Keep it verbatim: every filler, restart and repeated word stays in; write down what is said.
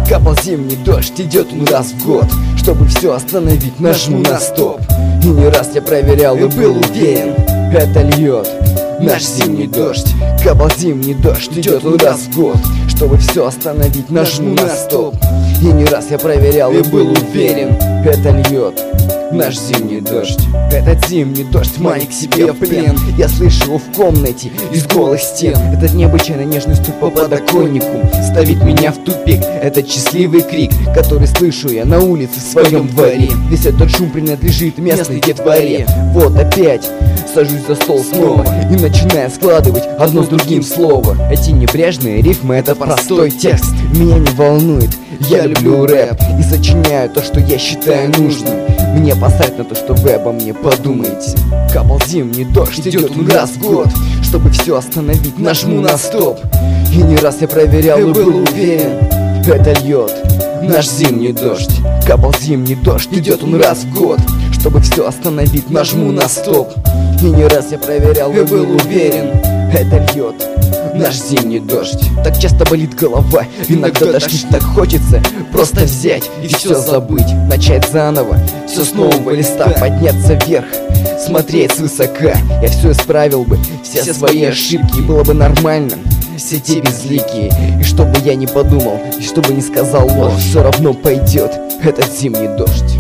Капал зимний дождь, идет он раз в год. Чтобы все остановить, нажму на стоп. И не раз я проверял и был уверен, это льет наш зимний дождь. Капал зимний дождь, идет он раз в год. Чтобы все остановить, нажму на стоп. И не раз я проверял и был уверен, это льет наш зимний дождь. Этот зимний дождь манит к себе в плен. Я слышу его в комнате из голых стен. Этот необычайно нежный стук по подоконнику ставит меня в тупик. Этот счастливый крик, который слышу я на улице в своем дворе. Весь этот шум принадлежит местной детворе. Вот опять сажусь за стол снова и начинаю складывать одно с другим слово. Эти небрежные рифмы — это простой текст. Меня не волнует, я люблю рэп и сочиняю то, что я считаю нужным. Мне посрать на то, что вы обо мне подумаете. Капал зимний дождь, идет он раз в год. Чтобы все остановить, нажму на стоп. И не раз я проверял и был уверен, это льет наш зимний дождь. Капал зимний дождь, идет он раз в год. Чтобы все остановить, нажму на стоп. И не раз я проверял и был уверен, это льет наш зимний дождь. Так часто болит голова, иногда тошнит, так хочется просто взять и все забыть. Начать заново, все с нового листа, подняться вверх, смотреть свысока. Я все исправил бы, все свои ошибки, и было бы нормальным все те безликие. И чтобы я не подумал, и чтобы не сказал ложь, все равно пойдет этот зимний дождь.